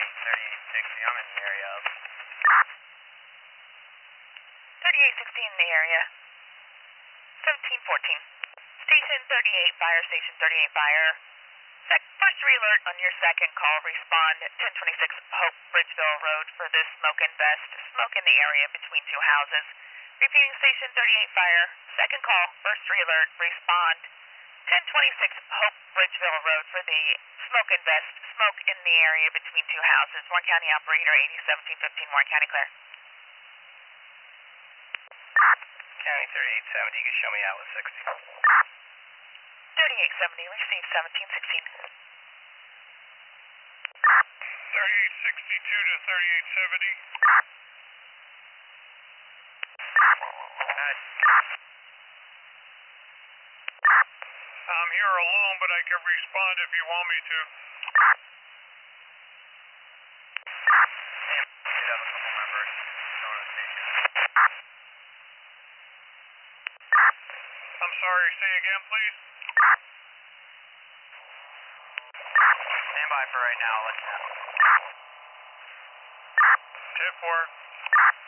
3860, I'm in the area of. 3860 in the area. 1714. Station 38 fire, station 38 fire. First re-alert on your second call. Respond 1026 Hope Bridgeville Road for this smoke and vest. Smoke in the area between two houses. Repeating station 38 fire. Second call. First re-alert. Respond 1026 Hope Bridgeville Road for the smoke and vest. Smoke in the area between two houses. Warren County operator 801715 Warren County clear. County 3870, you can show me out with 60. 3870, received 1716. 3862 to 3870. I'm here alone, but I can respond if you want me to. I'm sorry, say again, please. Stand by for right now, I'll let you know. 10-4.